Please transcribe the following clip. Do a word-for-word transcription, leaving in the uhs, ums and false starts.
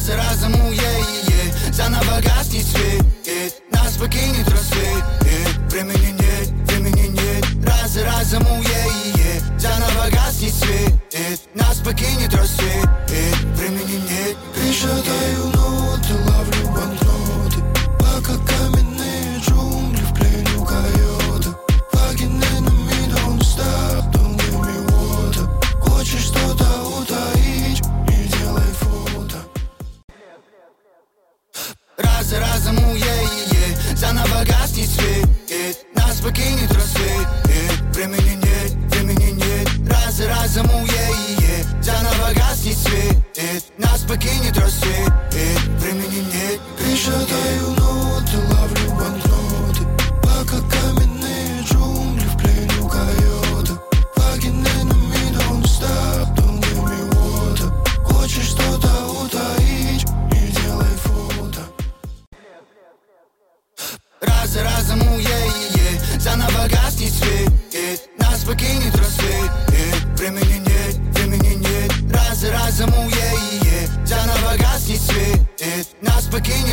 Раз за разом уедет, заново гаснет свет, нас покинет рассвет. Времени нет, времени нет. Раз за разом уедет, заново гаснет свет, нас покинет рассвет. Времени нет. Пересчитаю ноты, ловлю банкноты, пока каменные джунгли в плену койота. Fucking enemy, don't stop, don't give me water. Хочешь что-то утаить, не делай фото. Раз за разом уедет, заново гаснет свет, нас покинет рассвет. Времени нет, времени нет. Раз за разом уедет, заново гаснет свет, нас покинет рассвет. Времени нет. Пересчитаю ноты, ловлю банкноты, пока каменные джунгли в плену койота. Fucking enemy, don't stop, don't give me water. Хочешь что-то утаить, не делай фото. Раз за разом уедет, заново гаснет свет, нас покинет рассвет. Времени нет, времени нет. Раз за разом уедет, заново гаснет свет, нас покинет